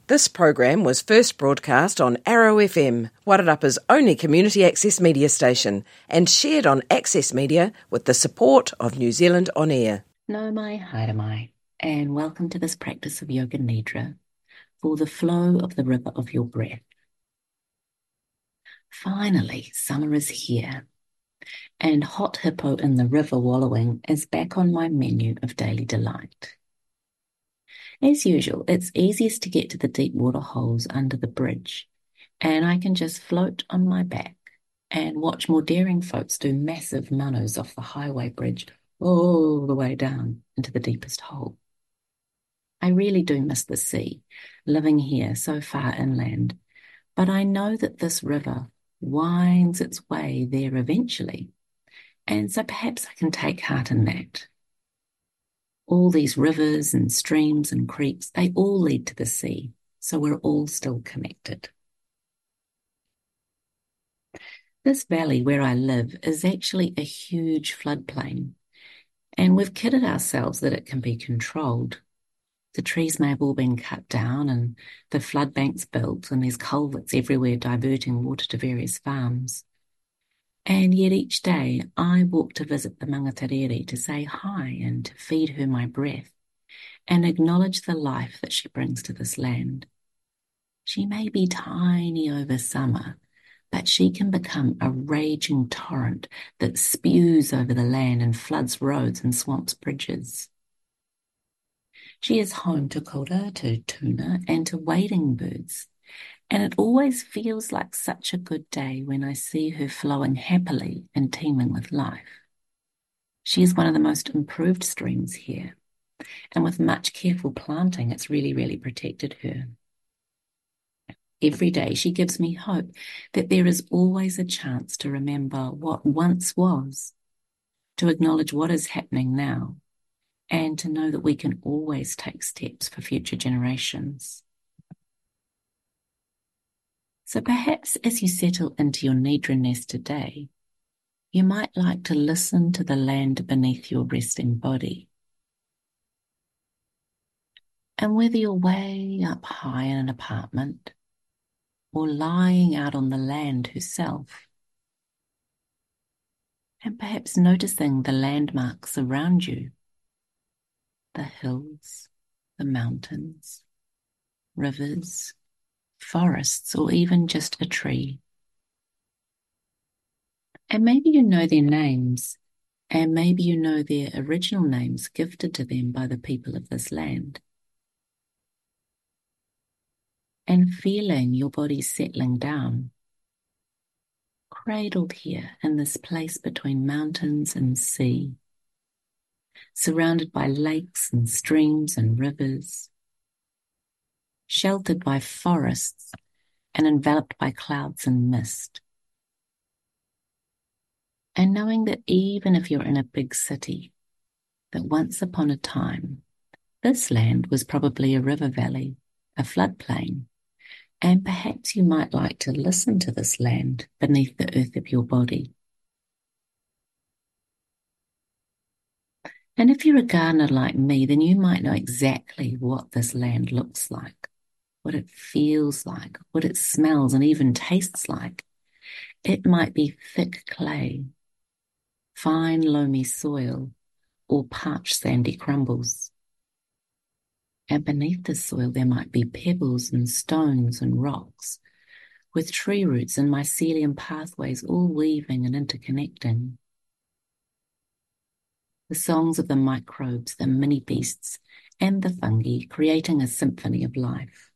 This program was first broadcast on Arrow FM, Wairarapa's only community access media station, and shared on Access Media with the support of New Zealand On Air. Nau mai, haere mai, and welcome to this practice of Yoga Nidra for the flow of the river of your breath. Finally, summer is here, and hot hippo in the river wallowing is back on my menu of daily delight. As usual, it's easiest to get to the deep water holes under the bridge, and I can just float on my back and watch more daring folks do massive manos off the highway bridge all the way down into the deepest hole. I really do miss the sea, living here so far inland, but I know that this river winds its way there eventually, and so perhaps I can take heart in that. All these rivers and streams and creeks, they all lead to the sea, so we're all still connected. This valley where I live is actually a huge floodplain, and we've kidded ourselves that it can be controlled. The trees may have all been cut down and the flood banks built, and there's culverts everywhere diverting water to various farms. And yet each day I walk to visit the Mangatarere to say hi and to feed her my breath and acknowledge the life that she brings to this land. She may be tiny over summer, but she can become a raging torrent that spews over the land and floods roads and swamps bridges. She is home to kora, to tuna, and to wading birds, and it always feels like such a good day when I see her flowing happily and teeming with life. She is one of the most improved streams here, and with much careful planting, it's really protected her. Every day she gives me hope that there is always a chance to remember what once was, to acknowledge what is happening now, and to know that we can always take steps for future generations. So perhaps as you settle into your Nidra nest today, you might like to listen to the land beneath your resting body. And whether you're way up high in an apartment or lying out on the land herself, and perhaps noticing the landmarks around you, the hills, the mountains, rivers, forests, or even just a tree. And maybe you know their names, and maybe you know their original names gifted to them by the people of this land. And feeling your body settling down, cradled here in this place between mountains and sea, surrounded by lakes and streams and rivers, sheltered by forests and enveloped by clouds and mist. And knowing that even if you're in a big city, that once upon a time, this land was probably a river valley, a floodplain, and perhaps you might like to listen to this land beneath the earth of your body. And if you're a gardener like me, then you might know exactly what this land looks like, what it feels like, what it smells and even tastes like. It might be thick clay, fine loamy soil, or parched sandy crumbles. And beneath the soil there might be pebbles and stones and rocks, with tree roots and mycelium pathways all weaving and interconnecting. The songs of the microbes, the mini beasts, and the fungi creating a symphony of life.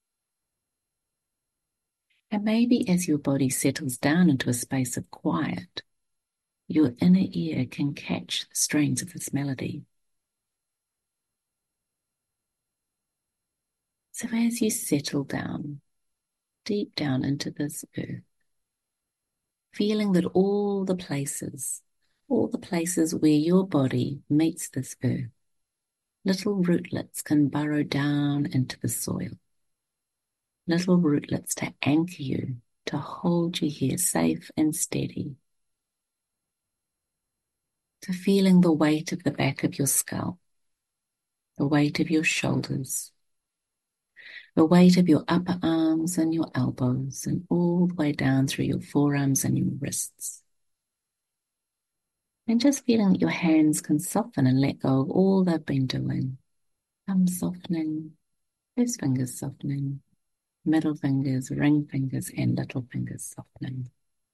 And maybe as your body settles down into a space of quiet, your inner ear can catch the strains of this melody. So as you settle down, deep down into this earth, feeling that all the places where your body meets this earth, little rootlets can burrow down into the soil. Little rootlets to anchor you, to hold you here safe and steady. To feeling the weight of the back of your skull, the weight of your shoulders, The weight of your upper arms and your elbows, and all the way down through your forearms and your wrists. And just feeling that your hands can soften and let go of all they've been doing. Thumb softening, first fingers softening, middle fingers, ring fingers, and little fingers softening.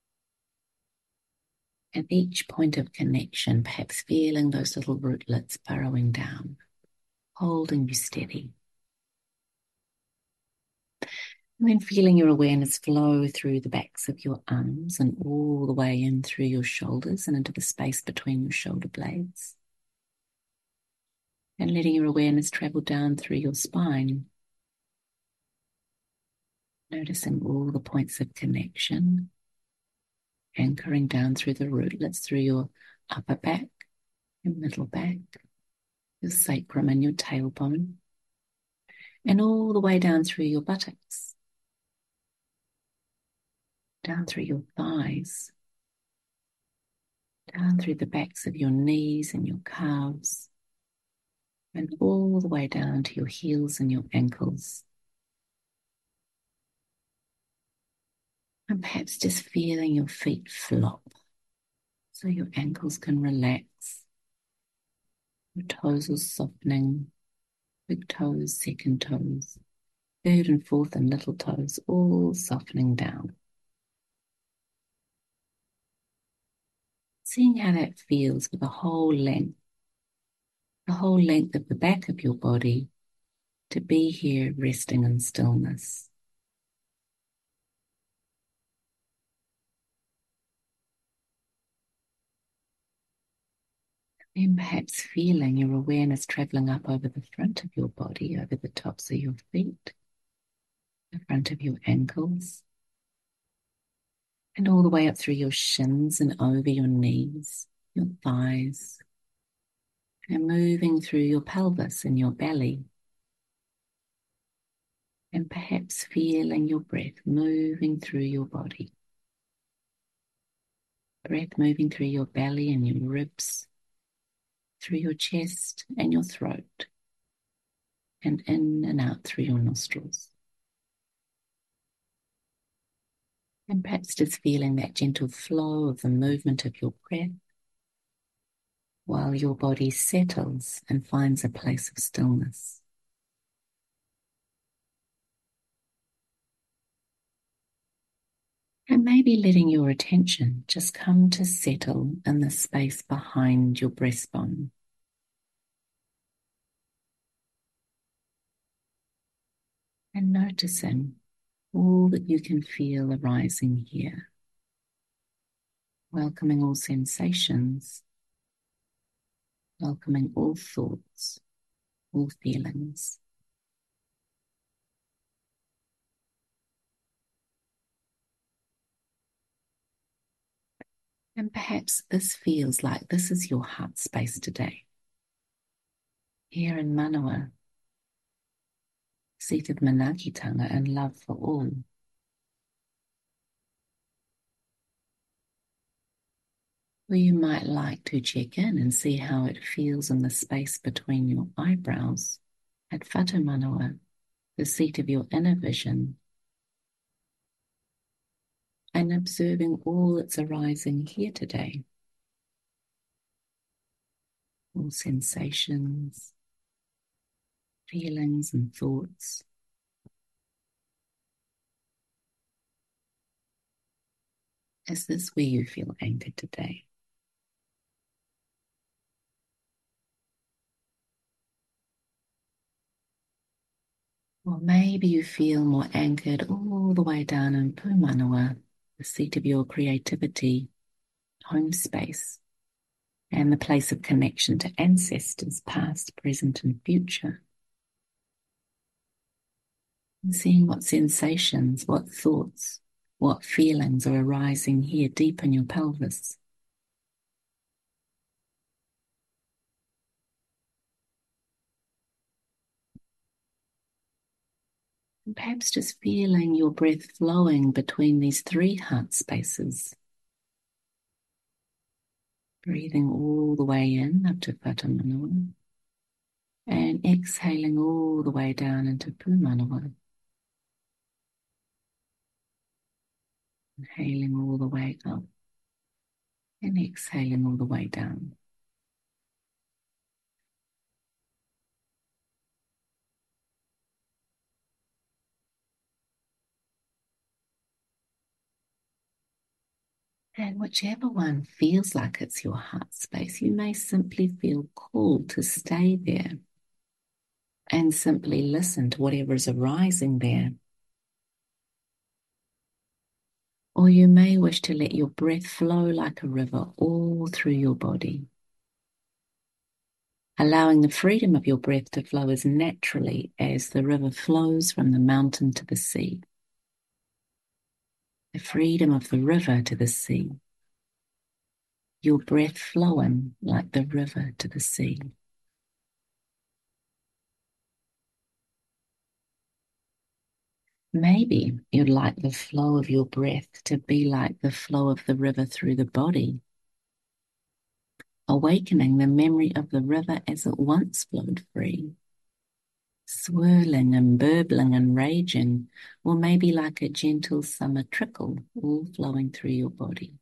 At each point of connection, perhaps feeling those little rootlets burrowing down, holding you steady. And then feeling your awareness flow through the backs of your arms and all the way in through your shoulders and into the space between your shoulder blades. And letting your awareness travel down through your spine. Noticing all the points of connection. Anchoring down through the rootlets, through your upper back, your middle back, your sacrum and your tailbone. And all the way down through your buttocks. Down through your thighs. Down through the backs of your knees and your calves. And all the way down to your heels and your ankles. And perhaps just feeling your feet flop so your ankles can relax. Your toes are softening. Big toes, second toes, third and fourth and little toes, all softening down. Seeing how that feels with the whole length of the back of your body to be here resting in stillness. And perhaps feeling your awareness traveling up over the front of your body, over the tops of your feet, the front of your ankles, and all the way up through your shins and over your knees, your thighs, and moving through your pelvis and your belly. And perhaps feeling your breath moving through your body. Breath moving through your belly and your ribs, through your chest and your throat, and in and out through your nostrils. And perhaps just feeling that gentle flow of the movement of your breath while your body settles and finds a place of stillness. And maybe letting your attention just come to settle in the space behind your breastbone. And noticing all that you can feel arising here. Welcoming all sensations, welcoming all thoughts, all feelings. And perhaps this feels like this is your heart space today. Here in Manawa, seat of Manaakitanga and love for all. Where you might like to check in and see how it feels in the space between your eyebrows at Whatu Manawa, the seat of your inner vision, and observing all that's arising here today. All sensations, feelings and thoughts. Is this where you feel anchored today? Or maybe you feel more anchored all the way down in Pūmanawa, the seat of your creativity, home space, and the place of connection to ancestors, past, present, and future. And seeing what sensations, what thoughts, what feelings are arising here deep in your pelvis. And perhaps just feeling your breath flowing between these three heart spaces. Breathing all the way in up to Whatu Manawa. And exhaling all the way down into Pūmanawa. Inhaling all the way up and exhaling all the way down. And whichever one feels like it's your heart space, you may simply feel called to stay there and simply listen to whatever is arising there. Or you may wish to let your breath flow like a river all through your body, allowing the freedom of your breath to flow as naturally as the river flows from the mountain to the sea. The freedom of the river to the sea. Your breath flowing like the river to the sea. Maybe you'd like the flow of your breath to be like the flow of the river through the body, awakening the memory of the river as it once flowed free, swirling and burbling and raging, or maybe like a gentle summer trickle all flowing through your body.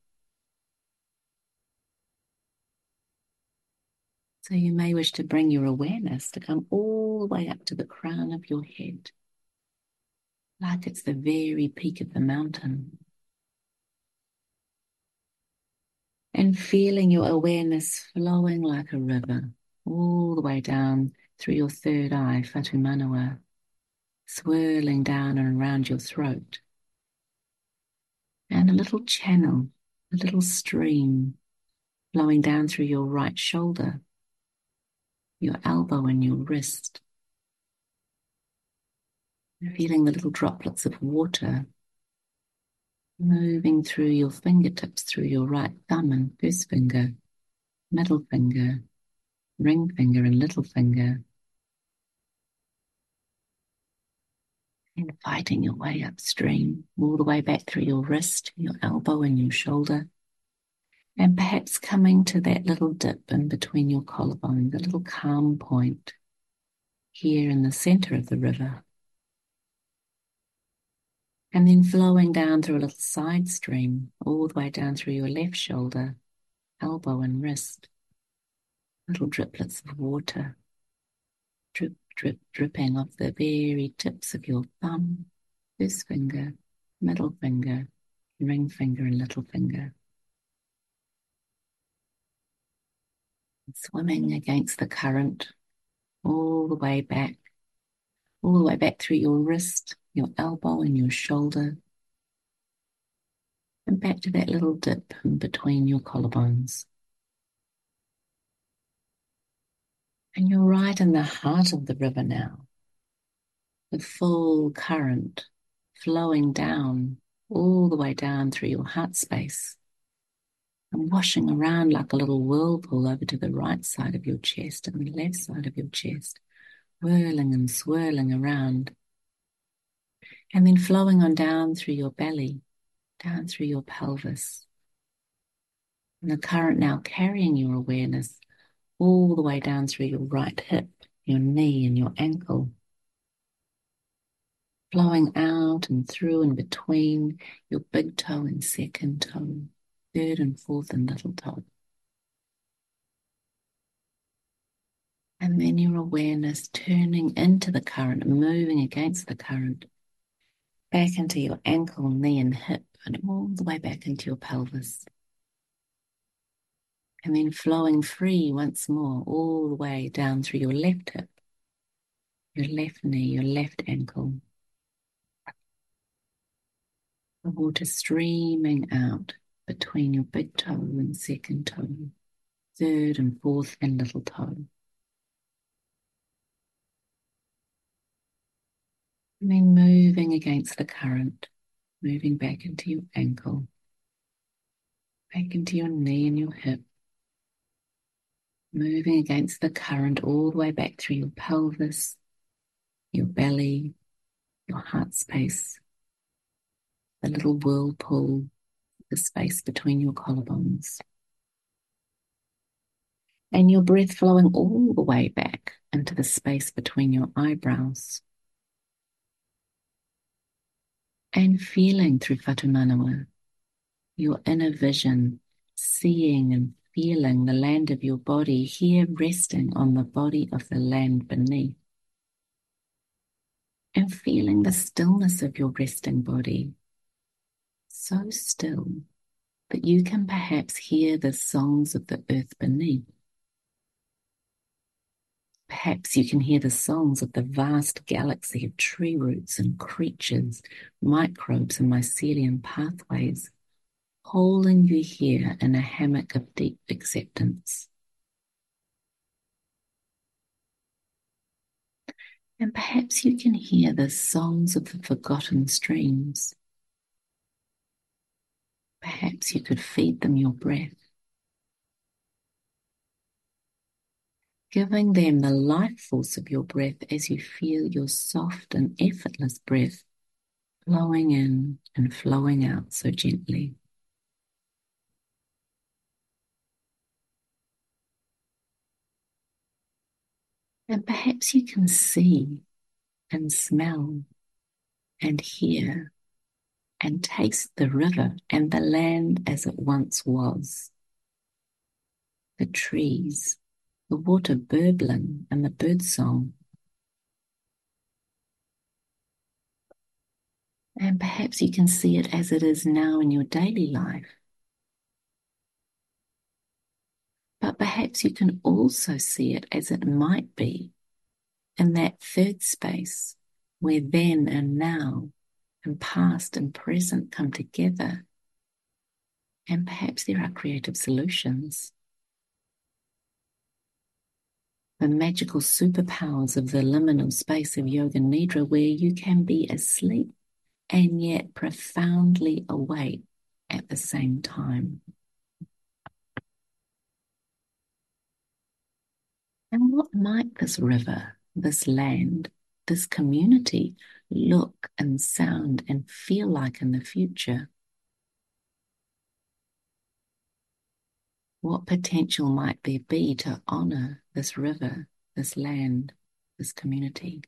So you may wish to bring your awareness to come all the way up to the crown of your head, like it's the very peak of the mountain. And feeling your awareness flowing like a river, all the way down through your third eye, Fatu Manawa, swirling down and around your throat. And a little channel, a little stream, flowing down through your right shoulder, your elbow and your wrist. Feeling the little droplets of water moving through your fingertips, through your right thumb and first finger, middle finger, ring finger and little finger. Inviting your way upstream, all the way back through your wrist, your elbow and your shoulder. And perhaps coming to that little dip in between your collarbone, the little calm point here in the center of the river. And then flowing down through a little side stream, all the way down through your left shoulder, elbow and wrist. Little driplets of water, drip, drip, dripping off the very tips of your thumb, first finger, middle finger, ring finger and little finger. Swimming against the current, all the way back through your wrist, your elbow and your shoulder, and back to that little dip in between your collarbones. And you're right in the heart of the river now, the full current flowing down, all the way down through your heart space, and washing around like a little whirlpool over to the right side of your chest and the left side of your chest, whirling and swirling around, and then flowing on down through your belly, down through your pelvis. And the current now carrying your awareness all the way down through your right hip, your knee and your ankle, flowing out and through and between your big toe and second toe, third and fourth and little toe. And then your awareness turning into the current, moving against the current, back into your ankle, knee and hip, and all the way back into your pelvis. And then flowing free once more, all the way down through your left hip, your left knee, your left ankle. The water streaming out between your big toe and second toe, third and fourth and little toe. And then moving against the current, moving back into your ankle, back into your knee and your hip, moving against the current all the way back through your pelvis, your belly, your heart space, the little whirlpool, the space between your collarbones. And your breath flowing all the way back into the space between your eyebrows. And feeling through Fatu Manawa your inner vision, seeing and feeling the land of your body here resting on the body of the land beneath, and feeling the stillness of your resting body, so still that you can perhaps hear the songs of the earth beneath. Perhaps you can hear the songs of the vast galaxy of tree roots and creatures, microbes and mycelium pathways, holding you here in a hammock of deep acceptance. And perhaps you can hear the songs of the forgotten streams. Perhaps you could feed them your breath, giving them the life force of your breath as you feel your soft and effortless breath flowing in and flowing out so gently. And perhaps you can see and smell and hear and taste the river and the land as it once was. The trees, the water burbling and the birdsong. And perhaps you can see it as it is now in your daily life. But perhaps you can also see it as it might be in that third space where then and now and past and present come together. And perhaps there are creative solutions. The magical superpowers of the liminal space of Yoga Nidra, where you can be asleep and yet profoundly awake at the same time. And what might this river, this land, this community look and sound and feel like in the future? What potential might there be to honor this river, this land, this community?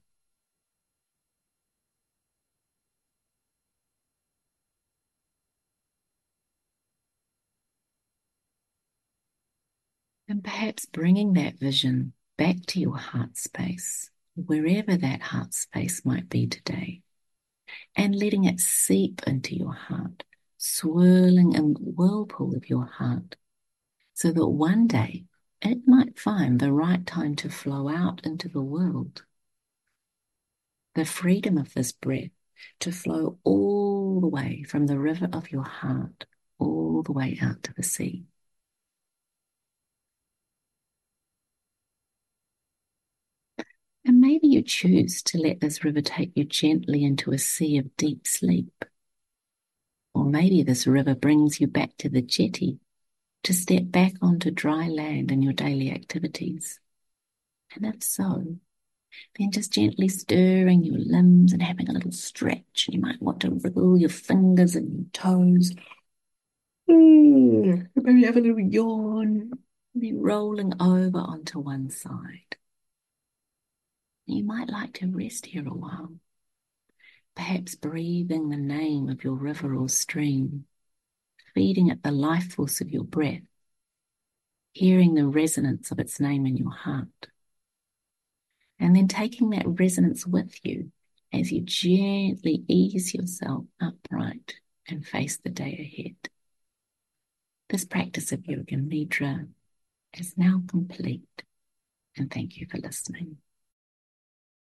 And perhaps bringing that vision back to your heart space, wherever that heart space might be today, and letting it seep into your heart, swirling in the whirlpool of your heart, so that one day it might find the right time to flow out into the world. The freedom of this breath to flow all the way from the river of your heart, all the way out to the sea. And maybe you choose to let this river take you gently into a sea of deep sleep. Or maybe this river brings you back to the jetty to step back onto dry land in your daily activities. And if so, then just gently stirring your limbs and having a little stretch. And you might want to wriggle your fingers and your toes. Maybe have a little yawn. And then rolling over onto one side. You might like to rest here a while, perhaps breathing the name of your river or stream, feeding it the life force of your breath, hearing the resonance of its name in your heart, and then taking that resonance with you as you gently ease yourself upright and face the day ahead. This practice of Yoga Nidra is now complete, and thank you for listening.